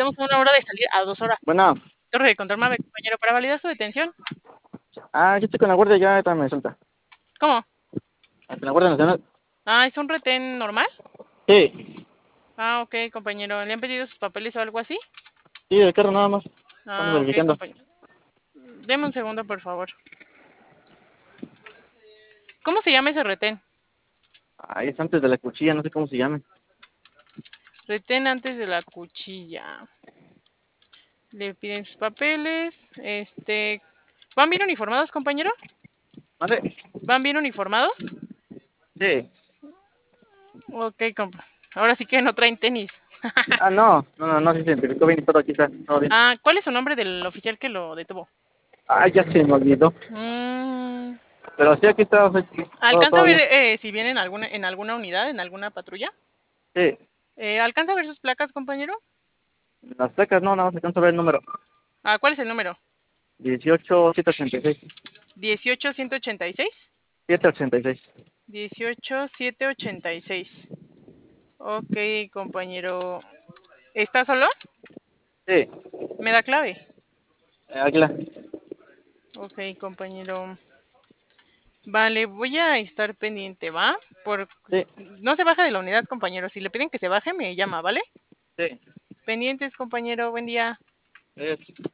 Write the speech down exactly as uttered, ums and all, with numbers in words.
estamos a una hora de salir a dos horas. Bueno, Torre de control Mave, compañero, para validar su detención. ah, yo estoy con la Guardia, ya ahorita me suelta. ¿Cómo? Ah, ¿con la Guardia Nacional? Ah, ¿es un retén normal? Sí, Ah, ok, compañero. ¿Le han pedido sus papeles o algo así? sí, el carro nada más. Estamos Ah, ok, verificando. compañero. Deme un segundo, por favor. ¿Cómo se llama ese retén? Ahí es antes de la cuchilla, no sé cómo se llame. Retén antes de la cuchilla. Le piden sus papeles. Este. ¿Van bien uniformados, compañero? ¿Vale? ¿Van bien uniformados? Sí. Ok, compa. Ahora sí que no traen tenis. Ah, no, no, no, no, sí se identificó bien y todo, aquí está, todo bien. Ah, ¿cuál es su nombre del oficial que lo detuvo? Ah, ya se me olvidó. Mm, Pero sí, aquí está, sí, todo, ¿Alcanza a todo ver bien. eh, si viene en alguna, en alguna unidad, en alguna patrulla? Sí, Eh, ¿Alcanza a ver sus placas, compañero? las placas no, nada más alcanzo a ver el número. Ah, ¿cuál es el número? dieciocho, setecientos ochenta y seis. ¿dieciocho ciento ochenta y seis? setecientos ochenta y seis. dieciocho setecientos ochenta y seis. Ok, compañero. ¿Está solo? Sí, ¿Me da clave? eh, Águila. Ok, compañero. Vale, voy a estar pendiente, ¿va? Por... Sí, No se baja de la unidad, compañero. Si le piden que se baje, me llama, ¿vale? sí. Pendientes, compañero. Buen día. Es